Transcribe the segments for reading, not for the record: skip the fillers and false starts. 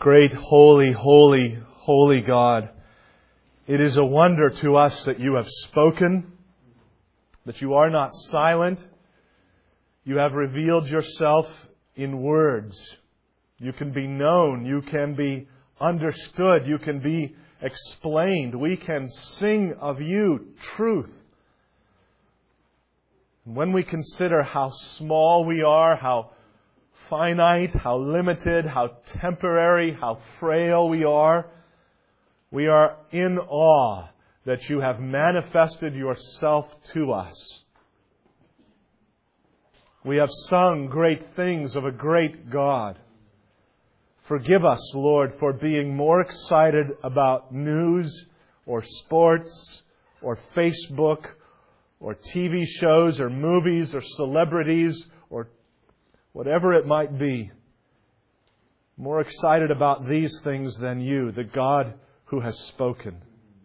Great, holy, holy, holy God, it is a wonder to us that you have spoken, that you are not silent. You have revealed yourself in words. You can be known. You can be understood. You can be explained. We can sing of you truth. When we consider how small we are, how finite, how limited, how temporary, how frail we are in awe that you have manifested yourself to us. We have sung great things of a great God. Forgive us, Lord, for being more excited about news or sports or Facebook or TV shows or movies or celebrities or whatever it might be. More excited about these things than you, the God who has spoken.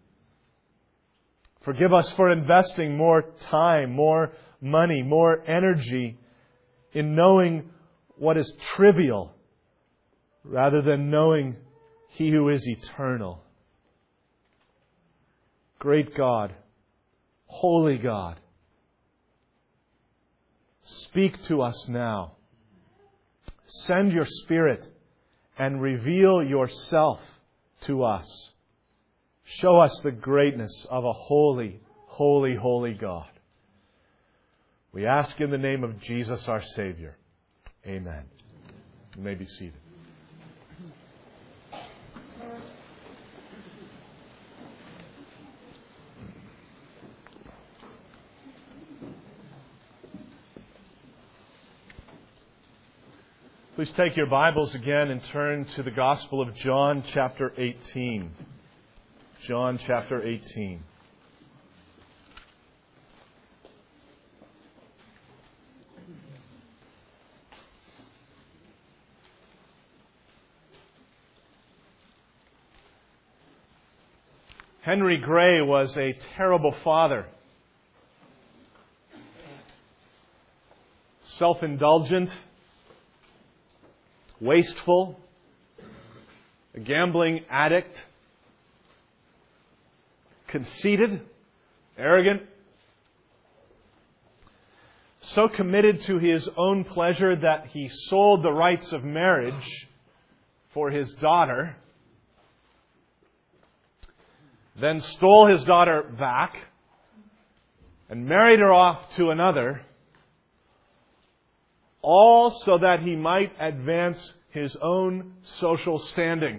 Forgive us for investing more time, more money, more energy in knowing what is trivial rather than knowing He who is eternal. Great God, holy God, speak to us now. Send your Spirit and reveal yourself to us. Show us the greatness of a holy, holy, holy God. We ask in the name of Jesus our Savior. Amen. You may be seated. Please take your Bibles again and turn to the Gospel of John chapter 18. John chapter 18. Henry Gray was a terrible father. Self-indulgent, wasteful, a gambling addict, conceited, arrogant, so committed to his own pleasure that he sold the rights of marriage for his daughter, then stole his daughter back and married her off to another, all so that he might advance his own social standing.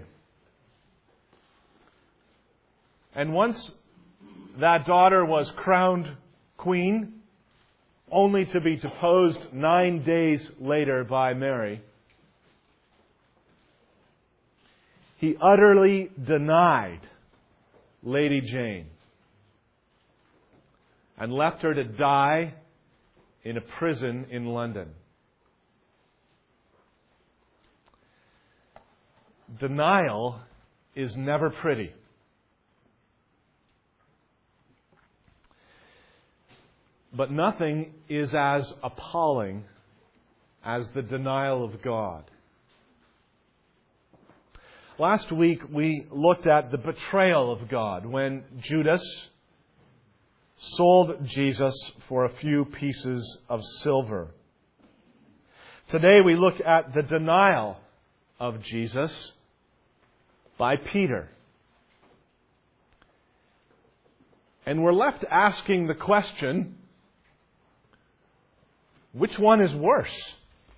And once that daughter was crowned queen, only to be deposed 9 days later by Mary, he utterly denied Lady Jane and left her to die in a prison in London. Denial is never pretty. But nothing is as appalling as the denial of God. Last week we looked at the betrayal of God when Judas sold Jesus for a few pieces of silver. Today we look at the denial of Jesus by Peter. And we're left asking the question, which one is worse?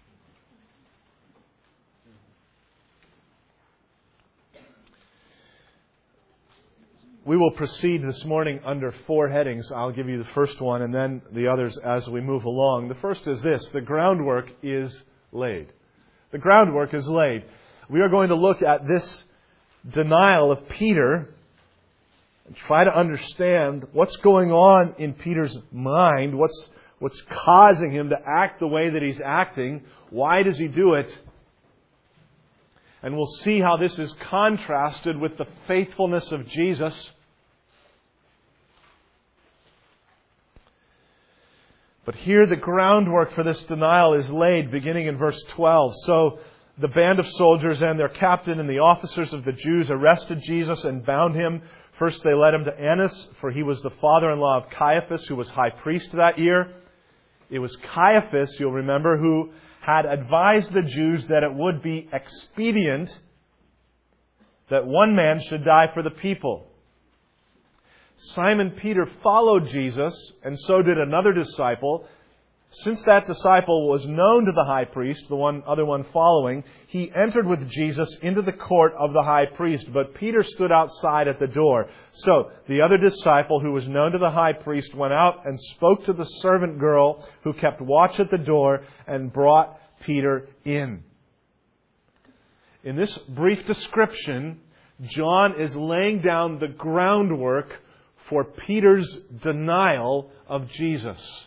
We will proceed this morning under 4 headings. I'll give you the first one and then the others as we move along. The first is this: the groundwork is laid. The groundwork is laid. We are going to look at this denial of Peter and try to understand what's going on in Peter's mind, what's causing him to act the way that he's acting. Why does he do it? And we'll see how this is contrasted with the faithfulness of Jesus. But here the groundwork for this denial is laid beginning in verse 12. So the band of soldiers and their captain and the officers of the Jews arrested Jesus and bound Him. First they led Him to Annas, for he was the father-in-law of Caiaphas, who was high priest that year. It was Caiaphas, you'll remember, who had advised the Jews that it would be expedient that one man should die for the people. Simon Peter followed Jesus, and so did another disciple. Since that disciple was known to the high priest, the other one following, he entered with Jesus into the court of the high priest, but Peter stood outside at the door. So the other disciple, who was known to the high priest, went out and spoke to the servant girl who kept watch at the door and brought Peter in. In this brief description, John is laying down the groundwork for Peter's denial of Jesus.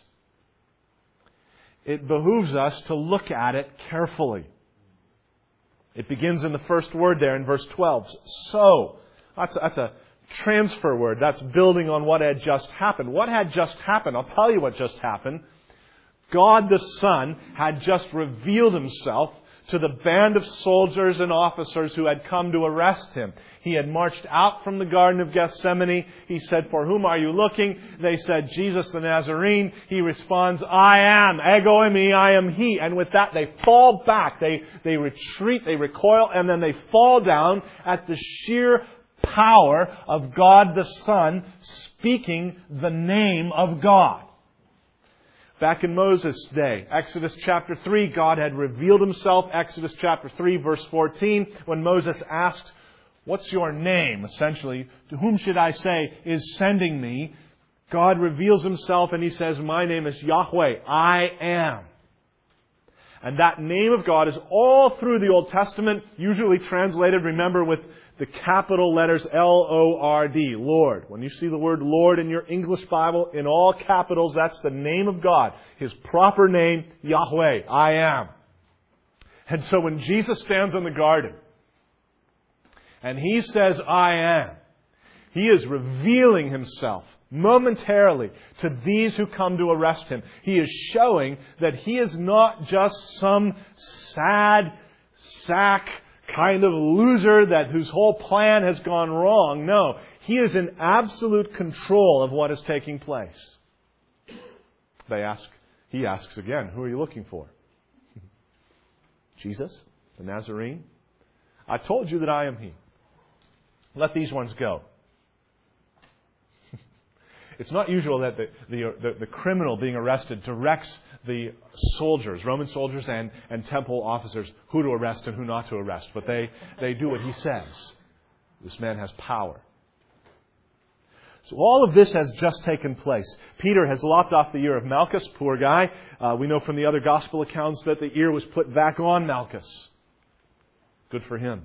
It behooves us to look at it carefully. It begins in the first word there in verse 12. So, that's a transfer word. That's building on what had just happened. What had just happened? I'll tell you what just happened. God the Son had just revealed Himself to the band of soldiers and officers who had come to arrest Him. He had marched out from the Garden of Gethsemane. He said, "For whom are you looking?" They said, "Jesus the Nazarene." He responds, "I am. Ego eimi, I am He." And with that, they fall back. They retreat, they recoil, and then they fall down at the sheer power of God the Son speaking the name of God. Back in Moses' day, Exodus chapter 3, God had revealed Himself. Exodus chapter 3, verse 14, when Moses asked, "What's your name?" Essentially, to whom should I say is sending me? God reveals Himself and He says, "My name is Yahweh, I am." And that name of God is all through the Old Testament, usually translated, remember, with the capital letters L-O-R-D, Lord. When you see the word Lord in your English Bible, in all capitals, that's the name of God. His proper name, Yahweh, I am. And so when Jesus stands in the garden, and He says, "I am," He is revealing Himself momentarily to these who come to arrest Him. He is showing that He is not just some sad sack kind of loser whose whole plan has gone wrong. No, He is in absolute control of what is taking place. He asks again, "Who are you looking for?" "Jesus, the Nazarene. I told you that I am He. Let these ones go." It's not usual that the criminal being arrested directs the soldiers, Roman soldiers and temple officers, who to arrest and who not to arrest. But they do what he says. This man has power. So all of this has just taken place. Peter has lopped off the ear of Malchus, poor guy. We know from the other gospel accounts that the ear was put back on Malchus. Good for him.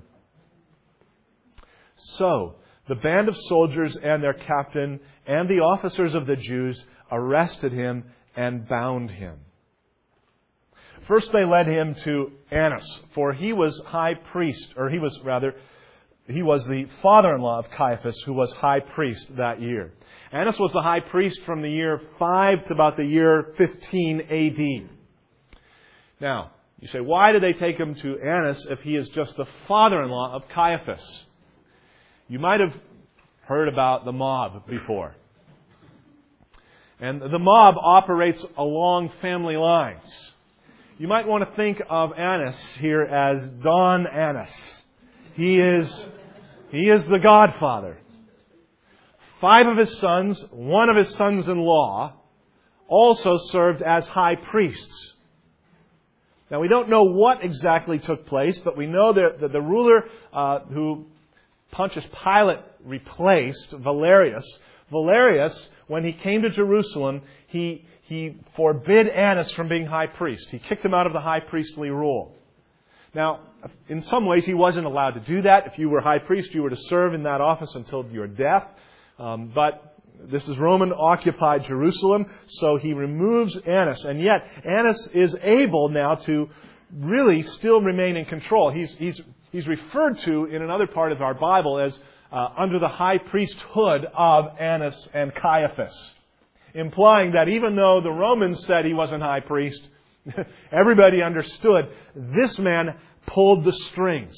So, the band of soldiers and their captain and the officers of the Jews arrested Him and bound Him. First they led Him to Annas, for he was high priest, or he was the father-in-law of Caiaphas, who was high priest that year. Annas was the high priest from the year 5 to about the year 15 A.D. Now, you say, why did they take him to Annas if he is just the father-in-law of Caiaphas? You might have heard about the mob before. And the mob operates along family lines. You might want to think of Annas here as Don Annas. He is the godfather. 5 of his sons, one of his sons-in-law, also served as high priests. Now, we don't know what exactly took place, but we know that the ruler who Pontius Pilate replaced, Valerius, when he came to Jerusalem, he forbid Annas from being high priest. He kicked him out of the high priestly role. Now, in some ways, he wasn't allowed to do that. If you were high priest, you were to serve in that office until your death. But this is Roman-occupied Jerusalem, so he removes Annas. And yet, Annas is able now to really still remain in control. He's referred to in another part of our Bible as under the high priesthood of Annas and Caiaphas, implying that even though the Romans said he wasn't high priest, Everybody understood this man pulled the strings.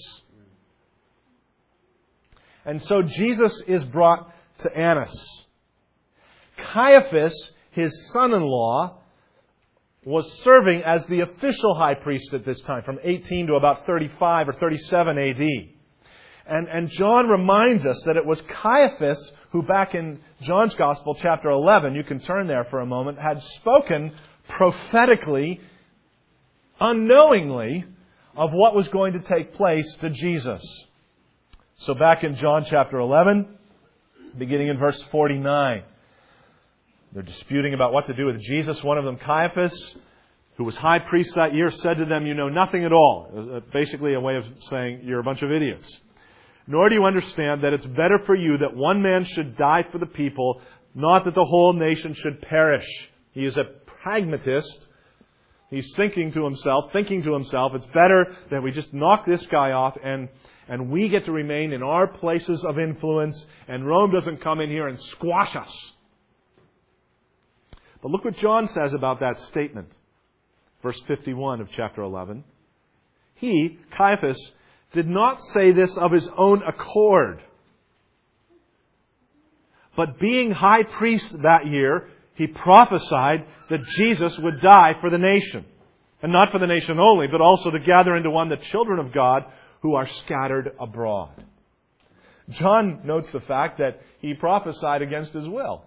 And so Jesus is brought to Annas. Caiaphas, his son-in-law, was serving as the official high priest at this time, from 18 to about 35 or 37 AD. And John reminds us that it was Caiaphas who, back in John's Gospel, chapter 11, you can turn there for a moment, had spoken prophetically, unknowingly, of what was going to take place to Jesus. So back in John chapter 11, beginning in verse 49, they're disputing about what to do with Jesus. One of them, Caiaphas, who was high priest that year, said to them, "You know nothing at all." Basically a way of saying, you're a bunch of idiots. "Nor do you understand that it's better for you that one man should die for the people, not that the whole nation should perish." He is a pragmatist. He's thinking to himself, it's better that we just knock this guy off and we get to remain in our places of influence, and Rome doesn't come in here and squash us. But look what John says about that statement. Verse 51 of chapter 11. He, Caiaphas, did not say this of his own accord, but being high priest that year, he prophesied that Jesus would die for the nation. And not for the nation only, but also to gather into one the children of God who are scattered abroad. John notes the fact that he prophesied against his will.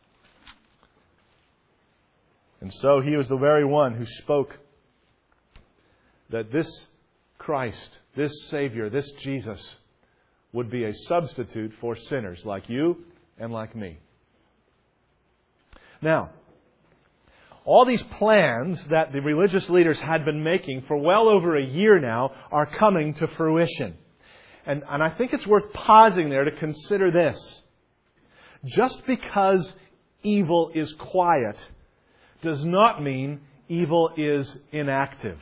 And so he was the very one who spoke that this Christ, this Savior, this Jesus would be a substitute for sinners like you and like me. Now, all these plans that the religious leaders had been making for well over a year now are coming to fruition. And I think it's worth pausing there to consider this. Just because evil is quiet does not mean evil is inactive.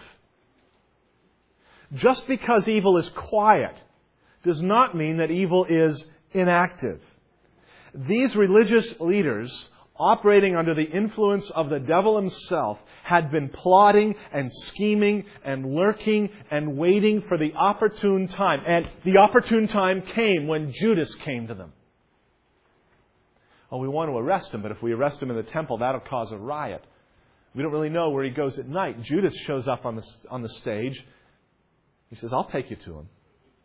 Just because evil is quiet does not mean that evil is inactive. These religious leaders, operating under the influence of the devil himself, had been plotting and scheming and lurking and waiting for the opportune time. And the opportune time came when Judas came to them. Oh, we want to arrest him, but if we arrest him in the temple, that'll cause a riot. We don't really know where he goes at night. Judas shows up on the stage. He says, "I'll take you to him."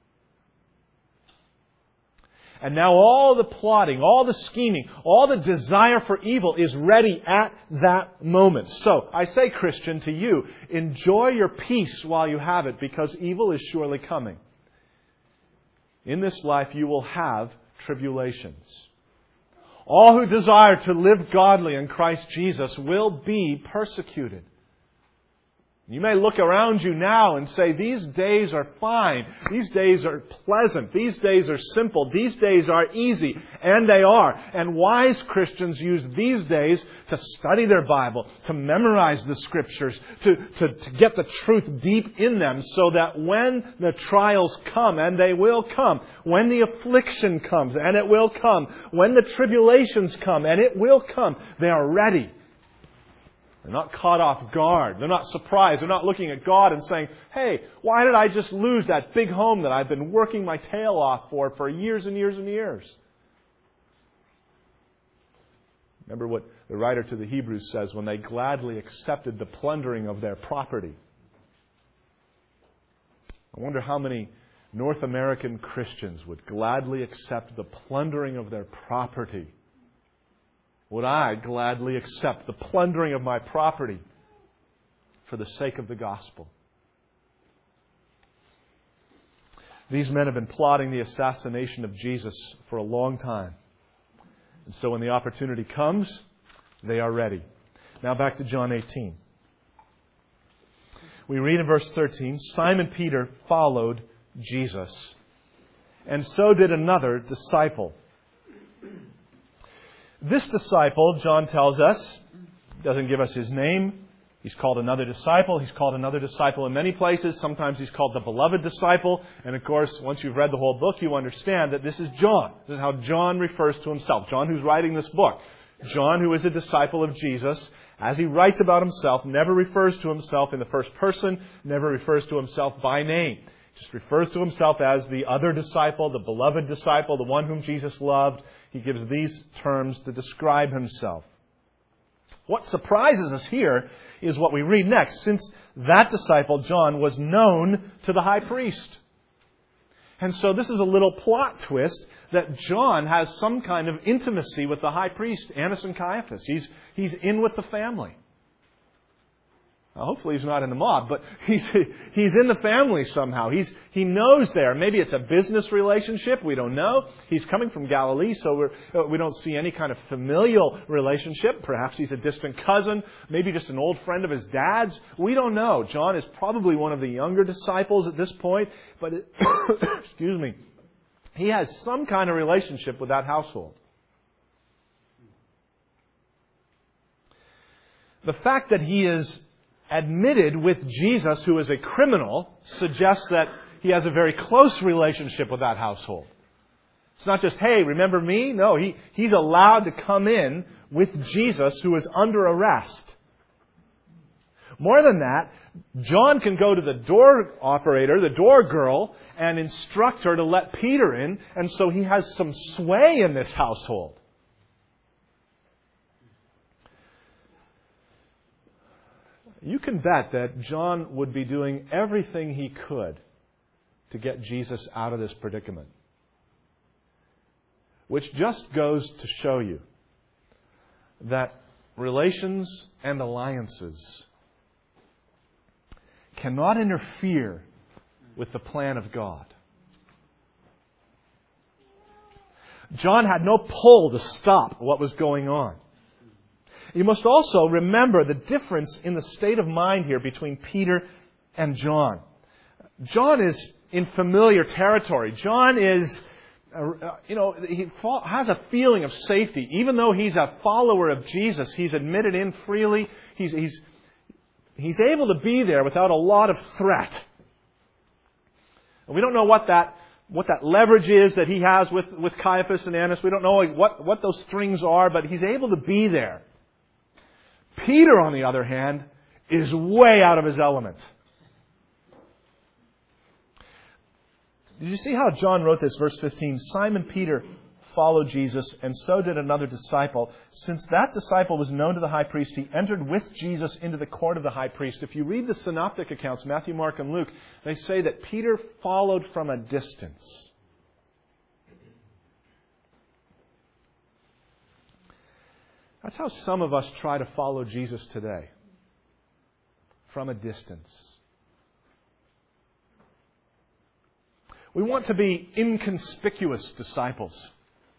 And now all the plotting, all the scheming, all the desire for evil is ready at that moment. So, I say, Christian, to you, enjoy your peace while you have it, because evil is surely coming. In this life you will have tribulations. All who desire to live godly in Christ Jesus will be persecuted. You may look around you now and say, these days are fine. These days are pleasant. These days are simple. These days are easy. And they are. And wise Christians use these days to study their Bible, to memorize the Scriptures, to get the truth deep in them, so that when the trials come, and they will come, when the affliction comes, and it will come, when the tribulations come, and it will come, they are ready. They're not caught off guard. They're not surprised. They're not looking at God and saying, "Hey, why did I just lose that big home that I've been working my tail off for years and years and years?" Remember what the writer to the Hebrews says when they gladly accepted the plundering of their property. I wonder how many North American Christians would gladly accept the plundering of their property. Would I gladly accept the plundering of my property for the sake of the gospel? These men have been plotting the assassination of Jesus for a long time. And so when the opportunity comes, they are ready. Now back to John 18. We read in verse 13, Simon Peter followed Jesus, and so did another disciple. This disciple, John tells us, doesn't give us his name. He's called another disciple. He's called another disciple in many places. Sometimes he's called the beloved disciple. And of course, once you've read the whole book, you understand that this is John. This is how John refers to himself. John, who's writing this book. John, who is a disciple of Jesus, as he writes about himself, never refers to himself in the first person, never refers to himself by name. Just refers to himself as the other disciple, the beloved disciple, the one whom Jesus loved. He gives these terms to describe himself. What surprises us here is what we read next. Since that disciple, John, was known to the high priest. And so this is a little plot twist that John has some kind of intimacy with the high priest, Annas and Caiaphas. He's in with the family. Now, hopefully he's not in the mob, but he's in the family somehow. He knows there. Maybe it's a business relationship. We don't know. He's coming from Galilee, so we don't see any kind of familial relationship. Perhaps he's a distant cousin. Maybe just an old friend of his dad's. We don't know. John is probably one of the younger disciples at this point, but excuse me, he has some kind of relationship with that household. The fact that he is admitted with Jesus, who is a criminal, suggests that he has a very close relationship with that household. It's not just, hey, remember me? No, he's allowed to come in with Jesus, who is under arrest. More than that, John can go to the door operator, the door girl, and instruct her to let Peter in, and so he has some sway in this household. You can bet that John would be doing everything he could to get Jesus out of this predicament. Which just goes to show you that relations and alliances cannot interfere with the plan of God. John had no pull to stop what was going on. You must also remember the difference in the state of mind here between Peter and John. John is in familiar territory. John is, he has a feeling of safety. Even though he's a follower of Jesus, he's admitted in freely. He's able to be there without a lot of threat. And we don't know what that leverage is that he has with Caiaphas and Annas. We don't know what those strings are, but he's able to be there. Peter, on the other hand, is way out of his element. Did you see how John wrote this? Verse 15, Simon Peter followed Jesus, and so did another disciple. Since that disciple was known to the high priest, he entered with Jesus into the court of the high priest. If you read the synoptic accounts, Matthew, Mark, and Luke, they say that Peter followed from a distance. That's how some of us try to follow Jesus today. From a distance. We want to be inconspicuous disciples.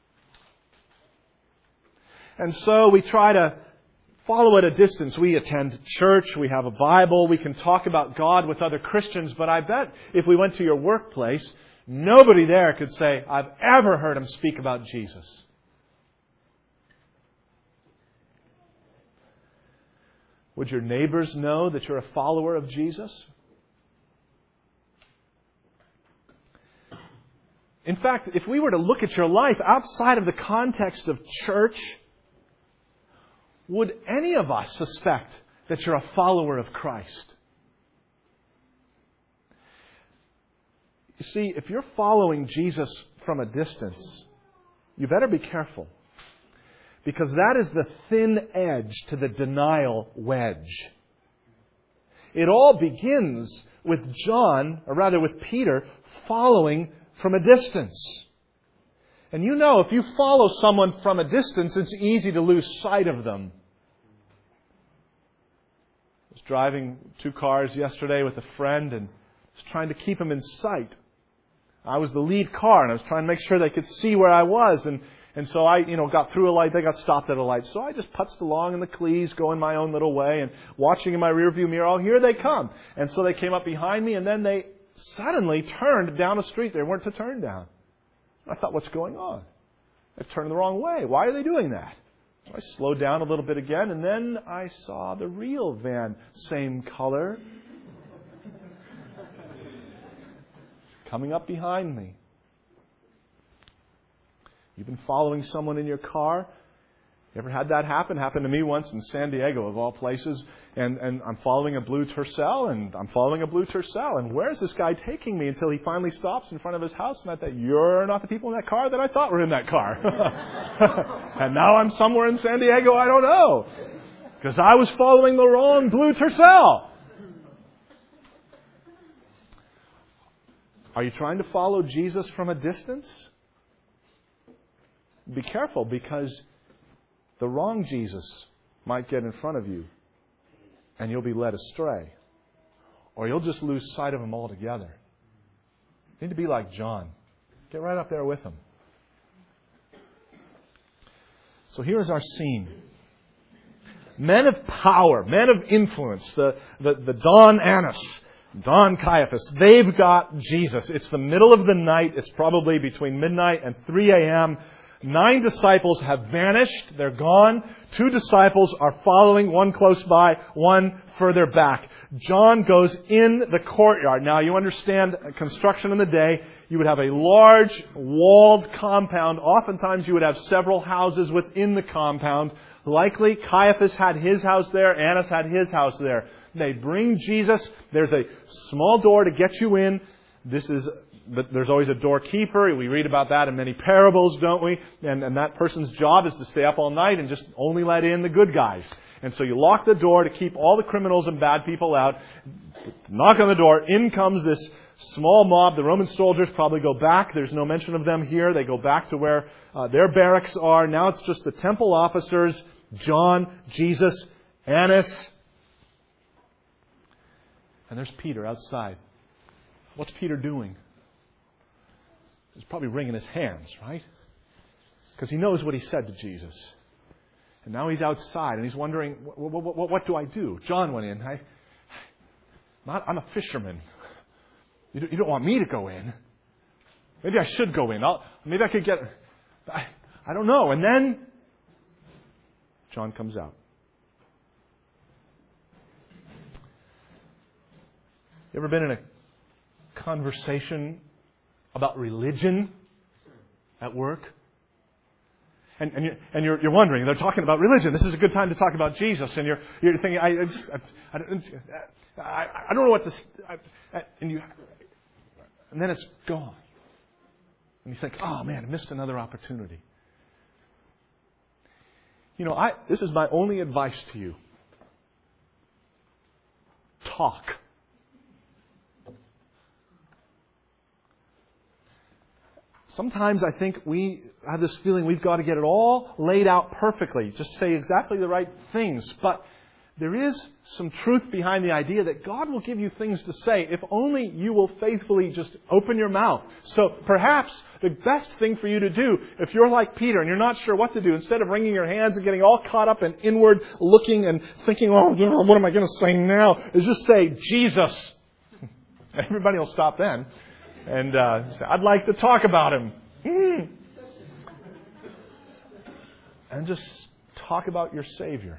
And so we try to follow at a distance. We attend church, we have a Bible, we can talk about God with other Christians, but I bet if we went to your workplace, nobody there could say, I've ever heard him speak about Jesus. Would your neighbors know that you're a follower of Jesus? In fact, if we were to look at your life outside of the context of church, would any of us suspect that you're a follower of Christ? You see, if you're following Jesus from a distance, you better be careful. Because that is the thin edge to the denial wedge. It all begins with John, or rather with Peter, following from a distance. And you know, if you follow someone from a distance, it's easy to lose sight of them. I was driving 2 cars yesterday with a friend and was trying to keep them in sight. I was the lead car and I was trying to make sure they could see where I was. And so I, got through a light. They got stopped at a light. So I just putzed along in the Cleese, going my own little way, and watching in my rearview mirror, oh, here they come. And so they came up behind me, and then they suddenly turned down a street they weren't to turn down. I thought, what's going on? They've turned the wrong way. Why are they doing that? So I slowed down a little bit again, and then I saw the real van, same color, coming up behind me. You've been following someone in your car. You ever had that happen? Happened to me once in San Diego, of all places. And I'm following a blue Tercel, and where's this guy taking me? Until he finally stops in front of his house, and I thought, you're not the people in that car that I thought were in that car. And now I'm somewhere in San Diego I don't know. Because I was following the wrong blue Tercel. Are you trying to follow Jesus from a distance? Be careful, because the wrong Jesus might get in front of you and you'll be led astray. Or you'll just lose sight of Him altogether. You need to be like John. Get right up there with Him. So here's our scene. Men of power, men of influence, the Don Annas, Don Caiaphas, they've got Jesus. It's the middle of the night. It's probably between midnight and 3 a.m. 9 disciples have vanished. They're gone. 2 disciples are following, one close by, one further back. John goes in the courtyard. Now, you understand construction in the day. You would have a large walled compound. Oftentimes, you would have several houses within the compound. Likely, Caiaphas had his house there. Annas had his house there. They bring Jesus. There's a small door to get you in. There's always a doorkeeper. We read about that in many parables, don't we? And that person's job is to stay up all night and just only let in the good guys. And so you lock the door to keep all the criminals and bad people out. Knock on the door. In comes this small mob. The Roman soldiers probably go back. There's no mention of them here. They go back to where their barracks are. Now it's just the temple officers, John, Jesus, Annas. And there's Peter outside. What's Peter doing? He's probably wringing his hands, right? Because he knows what he said to Jesus. And now he's outside and he's wondering, what do I do? John went in. I'm a fisherman. You don't want me to go in. Maybe I should go in. Maybe I could get... I don't know. And then John comes out. You ever been in a conversation about religion at work? And you're wondering, they're talking about religion. This is a good time to talk about Jesus. And you're thinking, I don't know what this... And then it's gone. And you think, oh man, I missed another opportunity. This is my only advice to you. Talk. Sometimes I think we have this feeling we've got to get it all laid out perfectly. Just say exactly the right things. But there is some truth behind the idea that God will give you things to say if only you will faithfully just open your mouth. So perhaps the best thing for you to do, if you're like Peter and you're not sure what to do, instead of wringing your hands and getting all caught up in inward looking and thinking, what am I going to say now? Is just say, Jesus. Everybody will stop then. And say, I'd like to talk about Him. And just talk about your Savior.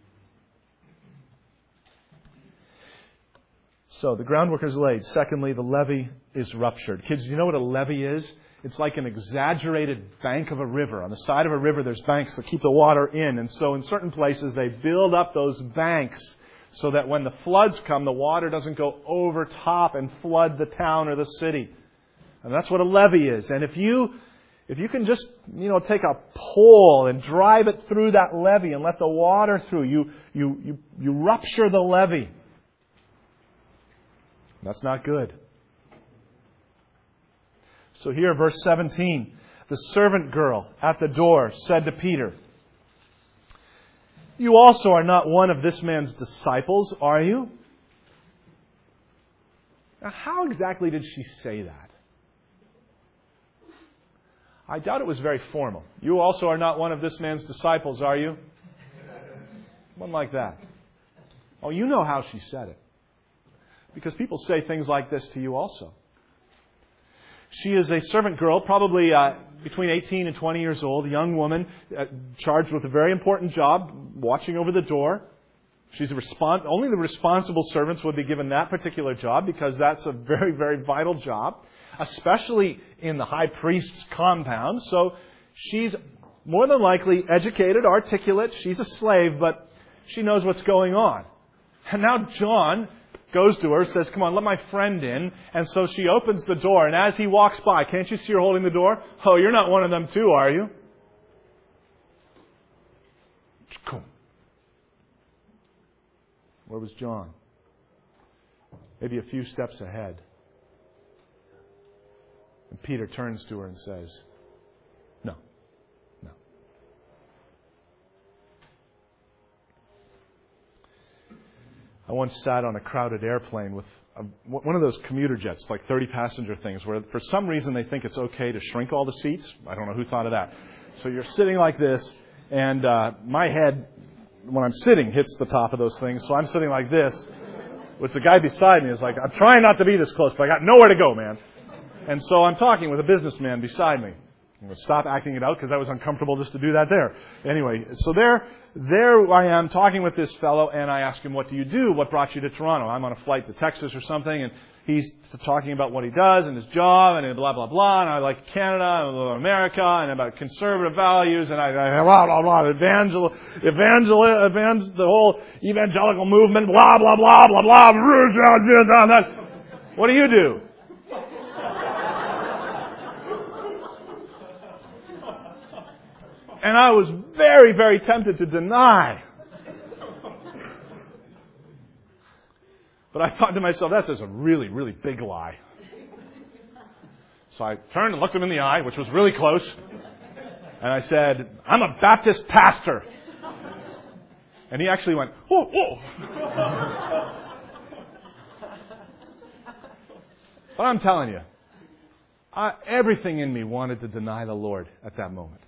So the groundwork is laid. Secondly, the levee is ruptured. Kids, do you know what a levee is? It's like an exaggerated bank of a river. On the side of a river, there's banks that keep the water in. And so in certain places, they build up those banks so that when the floods come, the water doesn't go over top and flood the town or the city. And that's what a levee is. And if you can just, take a pole and drive it through that levee and let the water through, you rupture the levee. That's not good. So here, verse 17, the servant girl at the door said to Peter, "You also are not one of this man's disciples, are you?" Now, how exactly did she say that? I doubt it was very formal. "You also are not one of this man's disciples, are you?" One like that. Oh, you know how she said it. Because people say things like this to you also. She is a servant girl, probably between 18 and 20 years old, a young woman charged with a very important job, watching over the door. She's only the responsible servants would be given that particular job because that's a very, very vital job, especially in the high priest's compound. So she's more than likely educated, articulate. She's a slave, but she knows what's going on. And now John goes to her, says, come on, let my friend in. And so she opens the door, and as he walks by, can't you see her holding the door? Oh, you're not one of them too, are you? Where was John? Maybe a few steps ahead. And Peter turns to her and says, No. I once sat on a crowded airplane with one of those commuter jets, like 30-passenger things, where for some reason they think it's okay to shrink all the seats. I don't know who thought of that. So you're sitting like this, and my head, when I'm sitting, hits the top of those things. So I'm sitting like this, which the guy beside me is like, I'm trying not to be this close, but I got nowhere to go, man. And so I'm talking with a businessman beside me. I'm going to stop acting it out because that was uncomfortable just to do that there. Anyway, so there I am talking with this fellow, and I ask him, what do you do? What brought you to Toronto? I'm on a flight to Texas or something, and he's talking about what he does and his job and blah, blah, blah. And I like Canada and America and about conservative values and I blah, blah, blah, the whole evangelical movement, blah, blah, blah, blah, blah. What do you do? And I was very, very tempted to deny. But I thought to myself, that's just a really, really big lie. So I turned and looked him in the eye, which was really close. And I said, I'm a Baptist pastor. And he actually went, oh, oh. But I'm telling you, everything in me wanted to deny the Lord at that moment.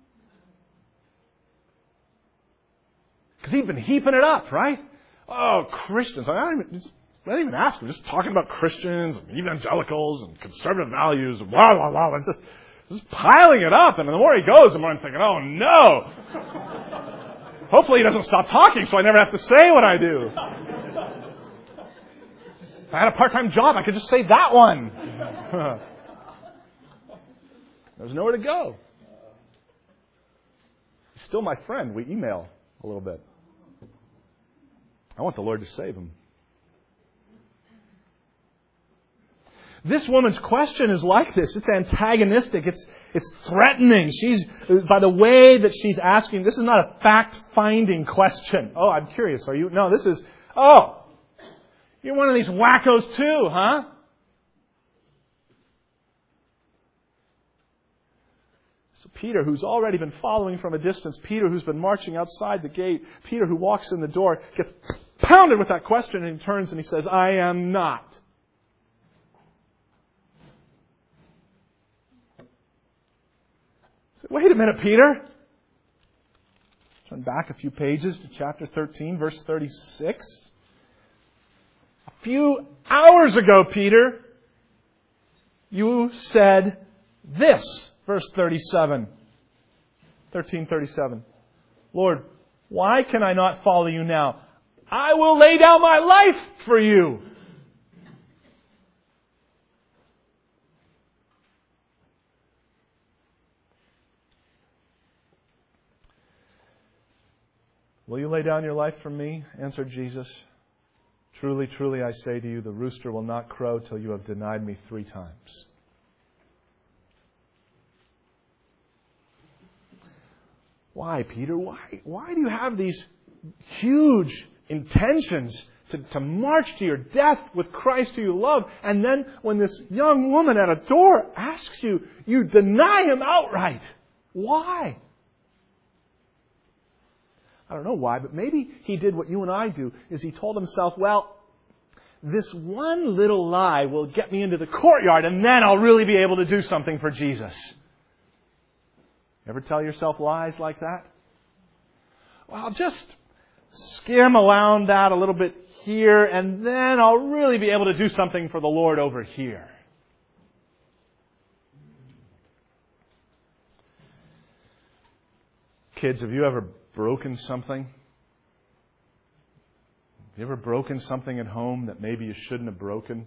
Because he'd been heaping it up, right? Oh, Christians. I didn't even ask him. Just talking about Christians and evangelicals and conservative values and blah, blah, blah. It's just piling it up. And the more he goes, the more I'm thinking, oh, no. Hopefully he doesn't stop talking so I never have to say what I do. If I had a part-time job, I could just say that one. There's nowhere to go. He's still my friend. We email a little bit. I want the Lord to save him. This woman's question is like this. It's antagonistic. It's threatening. By the way that she's asking, this is not a fact-finding question. Oh, I'm curious. Are you? No, this is, you're one of these wackos too, huh? So Peter, who's already been following from a distance, Peter, who's been marching outside the gate, Peter, who walks in the door, gets pounded with that question, and he turns and he says, I am not. So, wait a minute, Peter. Turn back a few pages to chapter 13, verse 36. A few hours ago, Peter, you said this. Verse 37. 13:37. Lord, why can I not follow you now? I will lay down my life for you. Will you lay down your life for me? Answered Jesus. Truly, truly, I say to you, the rooster will not crow till you have denied me 3 times. Why, Peter? Why do you have these huge intentions to march to your death with Christ who you love, and then when this young woman at a door asks you, you deny him outright? Why? I don't know why, but maybe he did what you and I do, is he told himself, well, this one little lie will get me into the courtyard, and then I'll really be able to do something for Jesus. Ever tell yourself lies like that? Well, I'll just skim around that a little bit here, and then I'll really be able to do something for the Lord over here. Kids, have you ever broken something? Have you ever broken something at home that maybe you shouldn't have broken?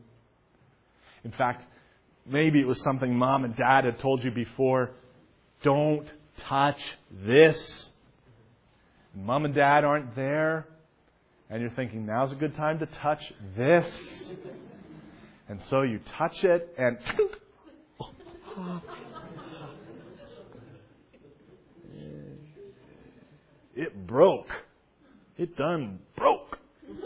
In fact, maybe it was something Mom and Dad had told you before. Don't touch this. Mom and Dad aren't there. And you're thinking, now's a good time to touch this. And so you touch it and... It broke. It done broke.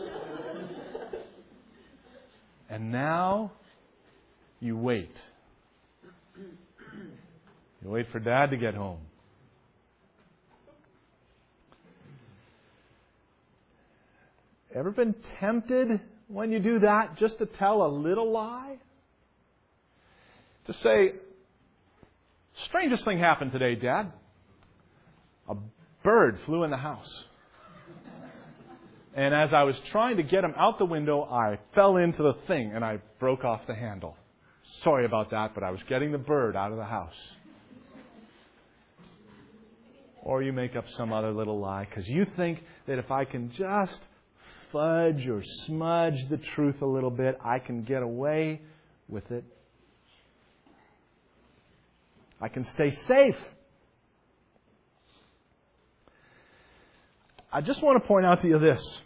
And now you wait. You wait for Dad to get home. Ever been tempted when you do that just to tell a little lie? To say, strangest thing happened today, Dad. A bird flew in the house. And as I was trying to get him out the window, I fell into the thing and I broke off the handle. Sorry about that, but I was getting the bird out of the house. Or you make up some other little lie because you think that if I can just fudge or smudge the truth a little bit, I can get away with it. I can stay safe. I just want to point out to you this.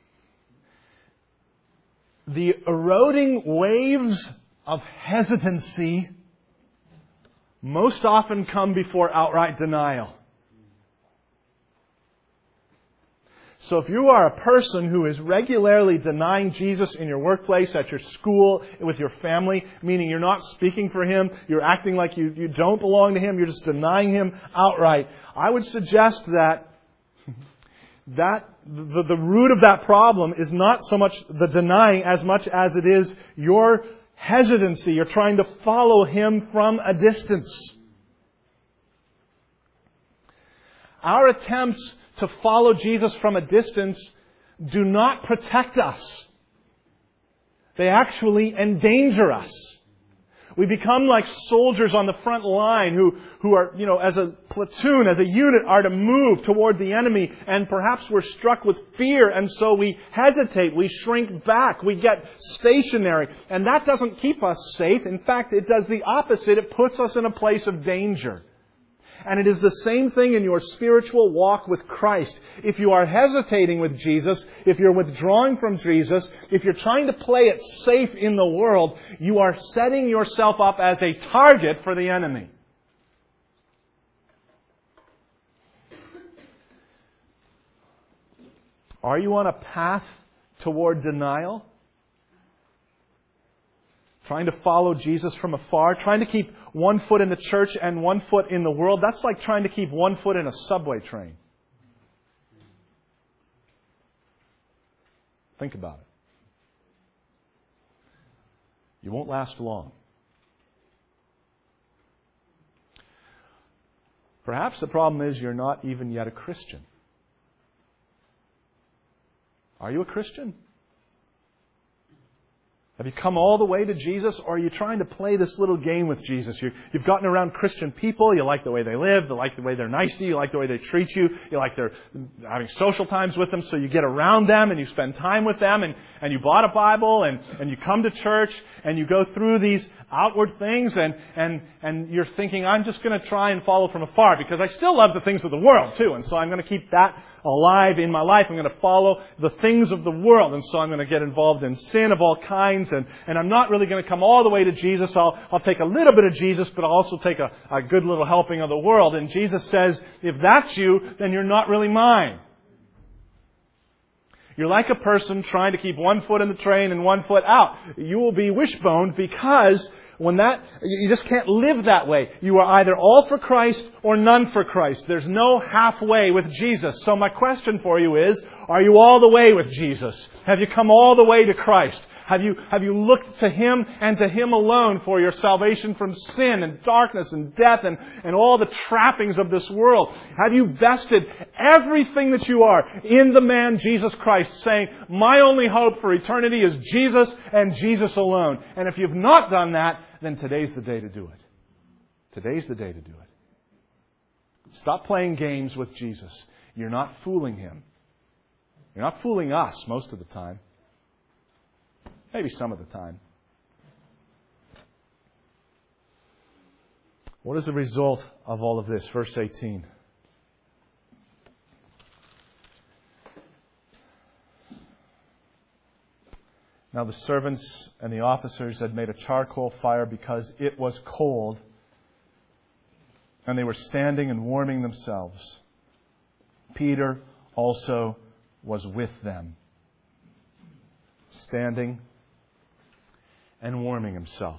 The eroding waves of hesitancy most often come before outright denial. So if you are a person who is regularly denying Jesus in your workplace, at your school, with your family, meaning you're not speaking for Him, you're acting like you don't belong to Him, you're just denying Him outright, I would suggest that the root of that problem is not so much the denying as much as it is your hesitancy. You're trying to follow Him from a distance. Our attempts to follow Jesus from a distance do not protect us. They actually endanger us. We become like soldiers on the front line who are, as a platoon, as a unit, are to move toward the enemy. And perhaps we're struck with fear, and so we hesitate, we shrink back, we get stationary. And that doesn't keep us safe. In fact, it does the opposite. It puts us in a place of danger. And it is the same thing in your spiritual walk with Christ. If you are hesitating with Jesus, if you're withdrawing from Jesus, if you're trying to play it safe in the world, you are setting yourself up as a target for the enemy. Are you on a path toward denial? Trying to follow Jesus from afar, trying to keep one foot in the church and one foot in the world. That's like trying to keep one foot in a subway train. Think about it. You won't last long. Perhaps the problem is you're not even yet a Christian. Are you a Christian? Have you come all the way to Jesus, or are you trying to play this little game with Jesus? You've gotten around Christian people, you like the way they live, you like the way they're nice to you, you like the way they treat you, you like they're having social times with them, so you get around them and you spend time with them, and you bought a Bible, and you come to church, and you go through these outward things, and you're thinking, I'm just going to try and follow from afar, because I still love the things of the world too, and so I'm going to keep that alive in my life. I'm going to follow the things of the world, and so I'm going to get involved in sin of all kinds, and I'm not really going to come all the way to Jesus. I'll take a little bit of Jesus, but I'll also take a good little helping of the world. And Jesus says, if that's you, then you're not really mine. You're like a person trying to keep one foot in the train and one foot out. You will be wishboned because you just can't live that way. You are either all for Christ or none for Christ. There's no halfway with Jesus. So my question for you is, are you all the way with Jesus? Have you come all the way to Christ? Have you looked to Him and to Him alone for your salvation from sin and darkness and death and all the trappings of this world? Have you vested everything that you are in the man Jesus Christ, saying, my only hope for eternity is Jesus and Jesus alone? And if you've not done that, then today's the day to do it. Today's the day to do it. Stop playing games with Jesus. You're not fooling Him. You're not fooling us most of the time. Maybe some of the time. What is the result of all of this? Verse 18. Now the servants and the officers had made a charcoal fire because it was cold, and they were standing and warming themselves. Peter also was with them, standing and warming himself.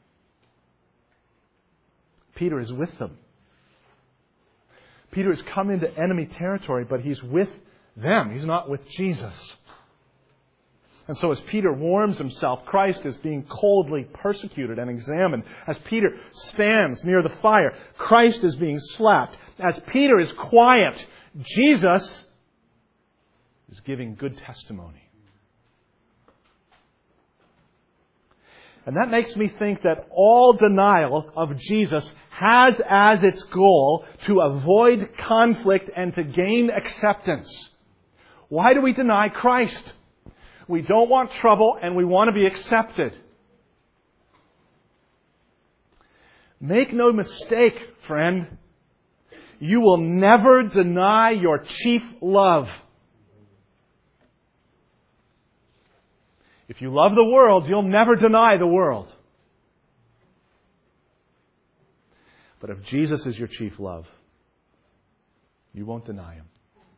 Peter is with them. Peter has come into enemy territory, but he's with them. He's not with Jesus. And so as Peter warms himself, Christ is being coldly persecuted and examined. As Peter stands near the fire, Christ is being slapped. As Peter is quiet, Jesus is giving good testimony. And that makes me think that all denial of Jesus has as its goal to avoid conflict and to gain acceptance. Why do we deny Christ? We don't want trouble and we want to be accepted. Make no mistake, friend. You will never deny your chief love. If you love the world, you'll never deny the world. But if Jesus is your chief love, you won't deny Him.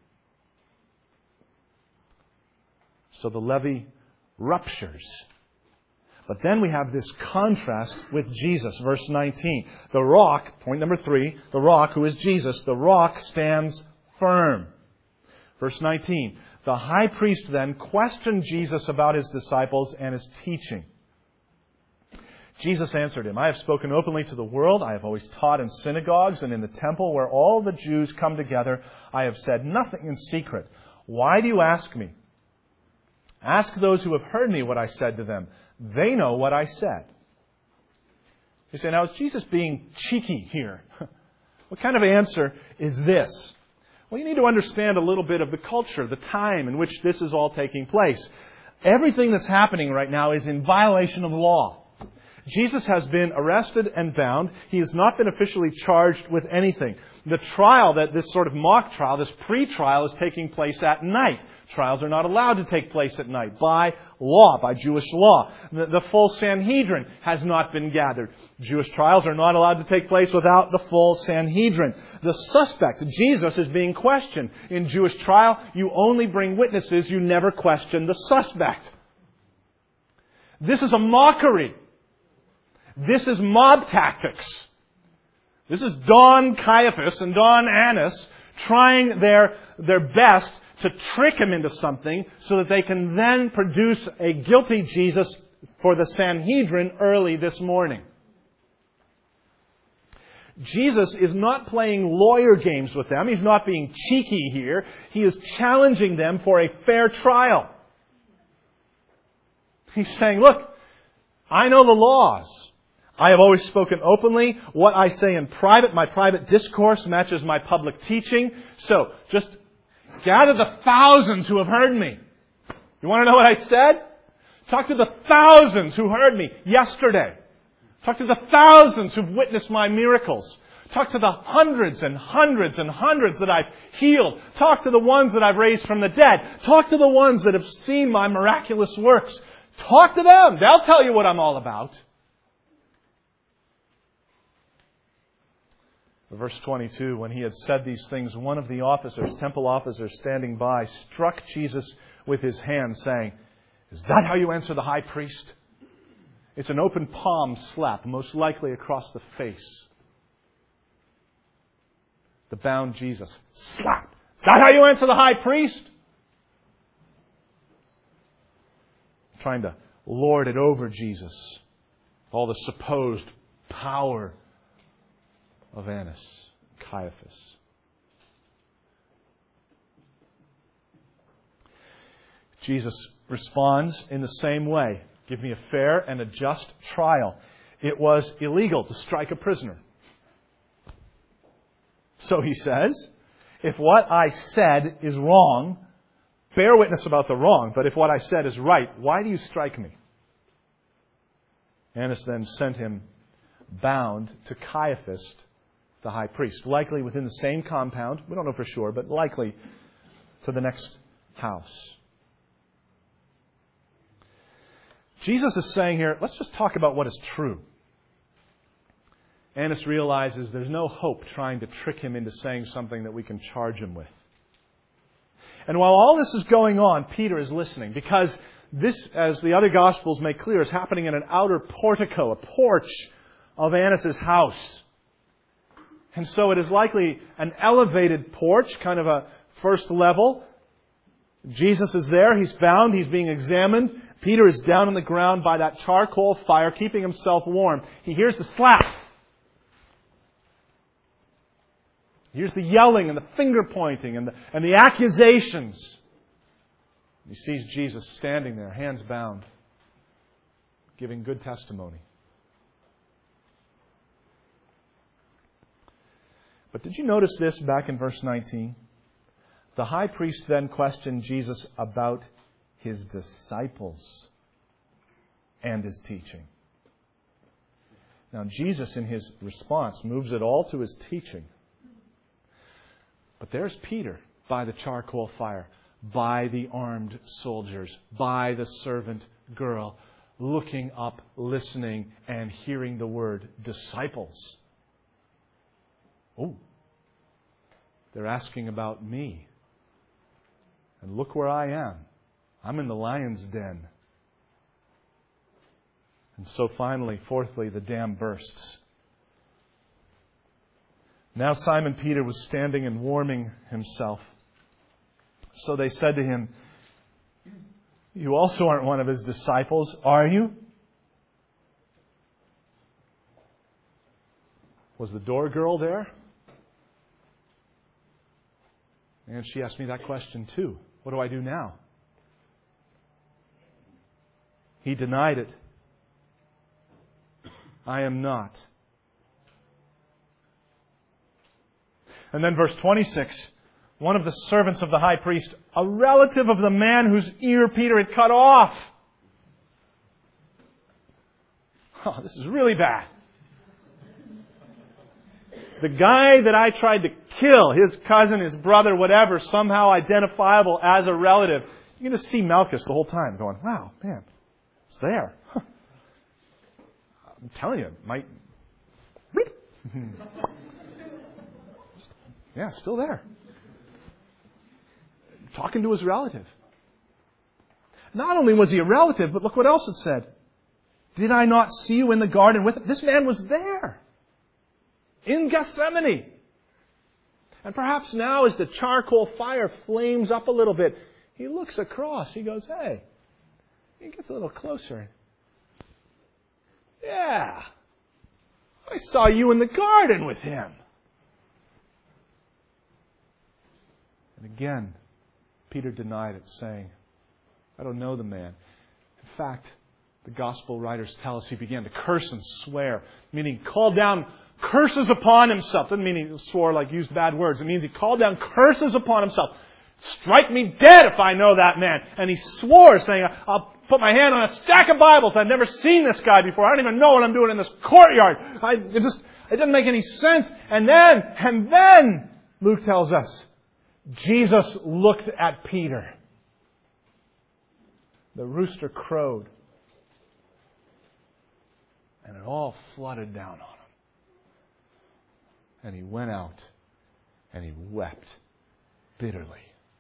So the levee ruptures. But then we have this contrast with Jesus. Verse 19. The rock, point number 3, the rock, who is Jesus, the rock stands firm. Verse 19. The high priest then questioned Jesus about His disciples and His teaching. Jesus answered him, I have spoken openly to the world. I have always taught in synagogues and in the temple where all the Jews come together. I have said nothing in secret. Why do you ask me? Ask those who have heard me what I said to them. They know what I said. You say, now is Jesus being cheeky here? What kind of answer is this? Well, you need to understand a little bit of the culture, the time in which this is all taking place. Everything that's happening right now is in violation of law. Jesus has been arrested and bound. He has not been officially charged with anything. The trial, this sort of mock trial, this pre-trial, is taking place at night. Trials are not allowed to take place at night by law, by Jewish law. The full Sanhedrin has not been gathered. Jewish trials are not allowed to take place without the full Sanhedrin. The suspect, Jesus, is being questioned. In Jewish trial, you only bring witnesses, you never question the suspect. This is a mockery. This is mob tactics. This is Don Caiaphas and Don Annas trying their best to trick Him into something so that they can then produce a guilty Jesus for the Sanhedrin early this morning. Jesus is not playing lawyer games with them. He's not being cheeky here. He is challenging them for a fair trial. He's saying, look, I know the laws. I have always spoken openly. What I say in private, my private discourse matches my public teaching. So, just gather the thousands who have heard me. You want to know what I said? Talk to the thousands who heard me yesterday. Talk to the thousands who've witnessed my miracles. Talk to the hundreds and hundreds and hundreds that I've healed. Talk to the ones that I've raised from the dead. Talk to the ones that have seen my miraculous works. Talk to them. They'll tell you what I'm all about. Verse 22, when he had said these things, one of the officers, temple officers standing by, struck Jesus with his hand, saying, Is that how you answer the high priest? It's an open palm slap, most likely across the face. The bound Jesus. Slap! Is that how you answer the high priest? Trying to lord it over Jesus. All the supposed power of Annas, Caiaphas. Jesus responds in the same way. Give me a fair and a just trial. It was illegal to strike a prisoner. So he says, if what I said is wrong, bear witness about the wrong. But if what I said is right, why do you strike me? Annas then sent him bound to Caiaphas, the high priest. Likely within the same compound. We don't know for sure, but likely to the next house. Jesus is saying here, let's just talk about what is true. Annas realizes there's no hope trying to trick him into saying something that we can charge him with. And while all this is going on, Peter is listening, because this, as the other Gospels make clear, is happening in an outer portico, a porch of Annas' house. And so it is likely an elevated porch, kind of a first level. Jesus is there, he's bound, he's being examined. Peter is down on the ground by that charcoal fire, keeping himself warm. He hears the slap. He hears the yelling and the finger pointing and the accusations. He sees Jesus standing there, hands bound, giving good testimony. But did you notice this back in verse 19? The high priest then questioned Jesus about his disciples and his teaching. Now, Jesus, in his response, moves it all to his teaching. But there's Peter by the charcoal fire, by the armed soldiers, by the servant girl, looking up, listening, and hearing the word disciples. Oh, they're asking about me. And look where I am. I'm in the lion's den. And so finally, fourthly, the dam bursts. Now Simon Peter was standing and warming himself. So they said to him, "You also aren't one of his disciples, are you?" Was the door girl there? And she asked me that question too. What do I do now? He denied it. I am not. And then verse 26, one of the servants of the high priest, a relative of the man whose ear Peter had cut off. Oh, this is really bad. The guy that I tried to kill, his cousin, his brother, whatever, somehow identifiable as a relative. You're going to see Malchus the whole time going, wow, man, it's there. Huh. I'm telling you, it might... Yeah, still there. Talking to his relative. Not only was he a relative, but look what else it said. Did I not see you in the garden with him? This man was there. In Gethsemane. And perhaps now as the charcoal fire flames up a little bit, he looks across. He goes, hey. He gets a little closer. Yeah. I saw you in the garden with him. And again, Peter denied it, saying, I don't know the man. In fact, the gospel writers tell us he began to curse and swear, meaning called down curses upon himself. Doesn't mean he swore like used bad words. It means he called down curses upon himself. Strike me dead if I know that man. And he swore, saying, I'll put my hand on a stack of Bibles. I've never seen this guy before. I don't even know what I'm doing in this courtyard. It didn't make any sense. And then, Luke tells us, Jesus looked at Peter. The rooster crowed. And it all flooded down on him. And he went out and he wept bitterly.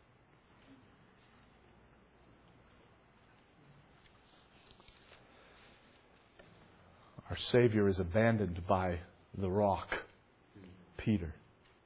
Our Savior is abandoned by the rock, Peter.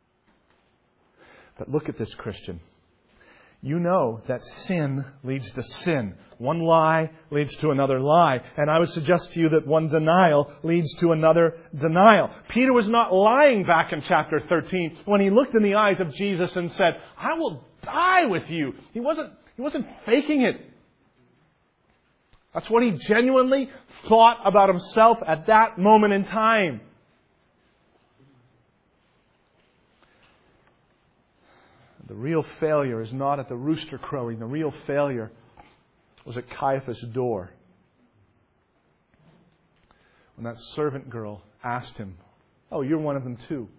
But look at this, Christian. You know that sin leads to sin. One lie leads to another lie. And I would suggest to you that one denial leads to another denial. Peter was not lying back in chapter 13 when he looked in the eyes of Jesus and said, I will die with you. He wasn't faking it. That's what he genuinely thought about himself at that moment in time. The real failure is not at the rooster crowing. The real failure was at Caiaphas' door. when that servant girl asked him, "Oh, you're one of them too."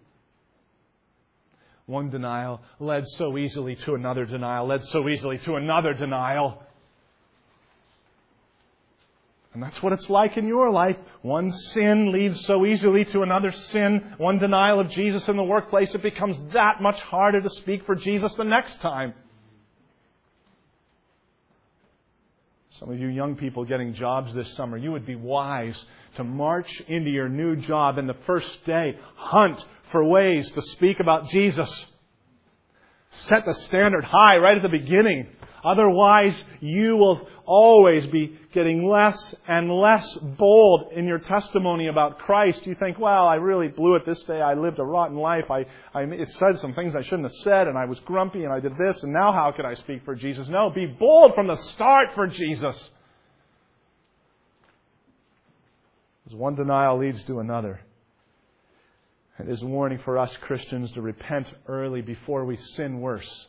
One denial led so easily to another denial, led so easily to another denial. And that's what it's like in your life. One sin leads so easily to another sin. One denial of Jesus in the workplace, it becomes that much harder to speak for Jesus the next time. Some of you young people getting jobs this summer, you would be wise to march into your new job and the first day hunt for ways to speak about Jesus. Set the standard high right at the beginning. Otherwise, you will always be getting less and less bold in your testimony about Christ. You think, well, I really blew it this day. I lived a rotten life. I said some things I shouldn't have said, and I was grumpy, and I did this, and now how can I speak for Jesus? No, be bold from the start for Jesus. Because one denial leads to another. It is a warning for us Christians to repent early before we sin worse.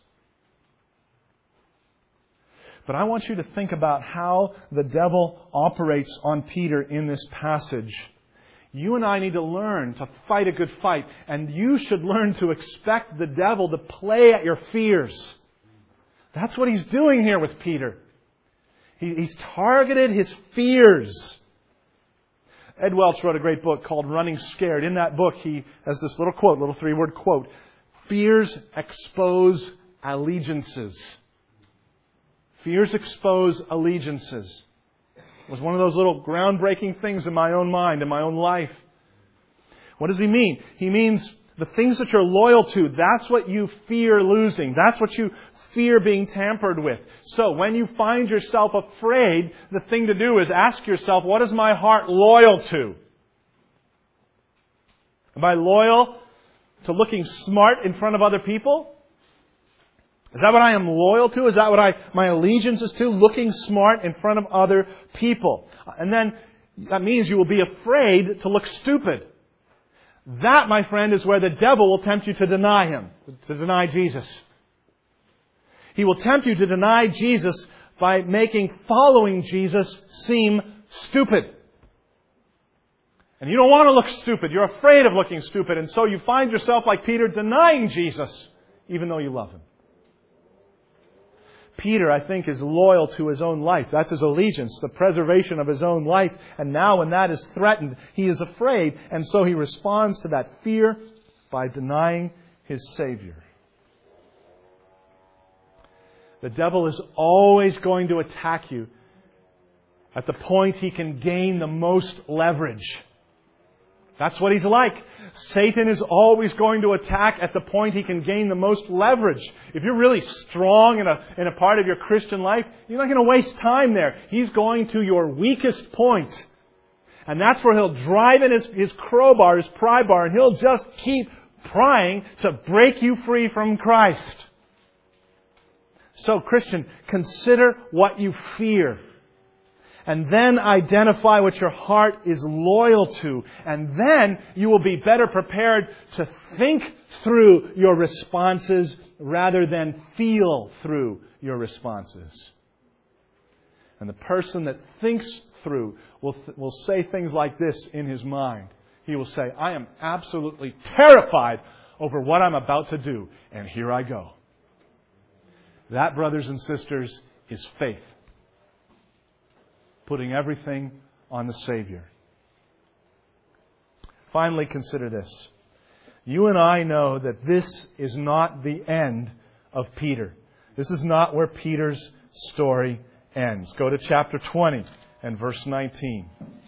But I want you to think about how the devil operates on Peter in this passage. You and I need to learn to fight a good fight. And you should learn to expect the devil to play at your fears. That's what he's doing here with Peter. He's targeted his fears. Ed Welch wrote a great book called Running Scared. In that book, he has this little quote, little 3-word quote. Fears expose allegiances. Fears expose allegiances. It was one of those little groundbreaking things in my own mind, in my own life. What does he mean? He means the things that you're loyal to, that's what you fear losing. That's what you fear being tampered with. So when you find yourself afraid, the thing to do is ask yourself, what is my heart loyal to? Am I loyal to looking smart in front of other people? Is that what I am loyal to? Is that what my allegiance is to? Looking smart in front of other people. And then that means you will be afraid to look stupid. That, my friend, is where the devil will tempt you to deny Him, to deny Jesus. He will tempt you to deny Jesus by making following Jesus seem stupid. And you don't want to look stupid. You're afraid of looking stupid. And so you find yourself like Peter denying Jesus, even though you love Him. Peter, I think, is loyal to his own life. That's his allegiance, the preservation of his own life. And now when that is threatened, he is afraid. And so he responds to that fear by denying his Savior. The devil is always going to attack you at the point he can gain the most leverage. That's what he's like. Satan is always going to attack at the point he can gain the most leverage. If you're really strong in a part of your Christian life, you're not going to waste time there. He's going to your weakest point. And that's where he'll drive in his crowbar, his pry bar, and he'll just keep prying to break you free from Christ. So, Christian, consider what you fear. And then identify what your heart is loyal to. And then you will be better prepared to think through your responses rather than feel through your responses. And the person that thinks through will say things like this in his mind. He will say, I am absolutely terrified over what I'm about to do. And here I go. That, brothers and sisters, is faith. Putting everything on the Savior. Finally, consider this. You and I know that this is not the end of Peter. This is not where Peter's story ends. Go to chapter 20 and verse 19.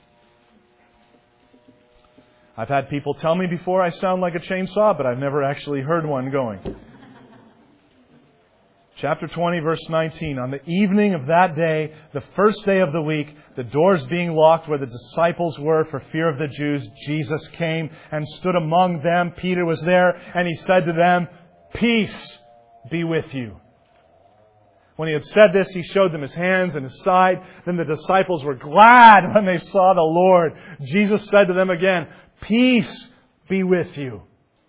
I've had people tell me before I sound like a chainsaw, but I've never actually heard one going. Chapter 20, verse 19. On the evening of that day, the first day of the week, the doors being locked where the disciples were for fear of the Jews, Jesus came and stood among them. Peter was there, and He said to them, Peace be with you. When He had said this, He showed them His hands and His side. Then the disciples were glad when they saw the Lord. Jesus said to them again, Peace be with you.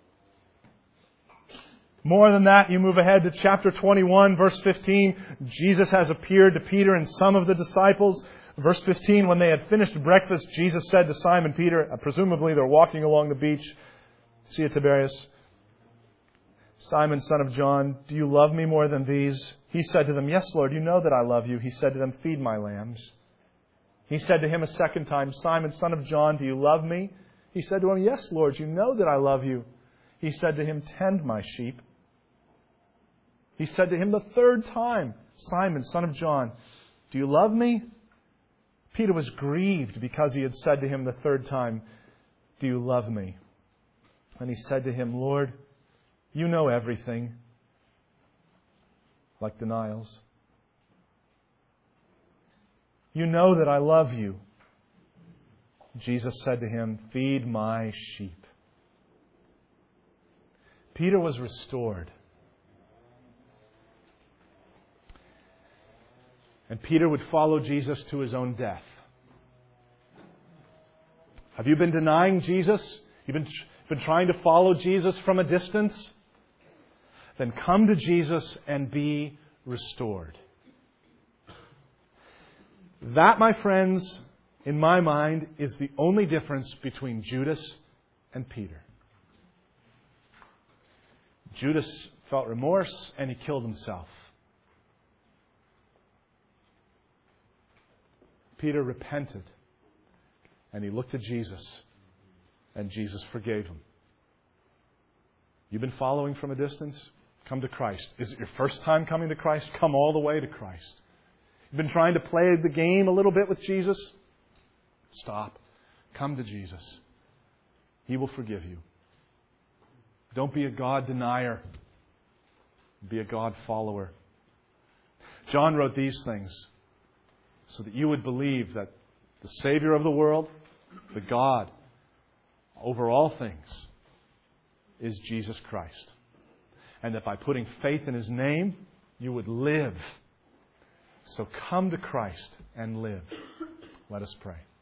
More than that, you move ahead to chapter 21, verse 15. Jesus has appeared to Peter and some of the disciples. Verse 15, when they had finished breakfast, Jesus said to Simon Peter, presumably they're walking along the beach, Sea of Tiberias, Simon, son of John, do you love me more than these? He said to them, yes, Lord, you know that I love you. He said to them, feed my lambs. He said to him a second time, Simon, son of John, do you love me? He said to him, yes, Lord, you know that I love you. He said to him, tend my sheep. He said to him the third time, Simon, son of John, do you love me? Peter was grieved because he had said to him the third time, do you love me? And he said to him, Lord, you know everything. Like denials. You know that I love you. Jesus said to him, feed my sheep. Peter was restored. And Peter would follow Jesus to his own death. Have you been denying Jesus? You've been trying to follow Jesus from a distance? Then come to Jesus and be restored. That, my friends, in my mind, is the only difference between Judas and Peter. Judas felt remorse and he killed himself. Peter repented and he looked at Jesus and Jesus forgave him. You've been following from a distance? Come to Christ. Is it your first time coming to Christ? Come all the way to Christ. You've been trying to play the game a little bit with Jesus? Stop. Come to Jesus. He will forgive you. Don't be a God denier. Be a God follower. John wrote these things so that you would believe that the Savior of the world, the God over all things, is Jesus Christ. And that by putting faith in His name, you would live. So come to Christ and live. Let us pray.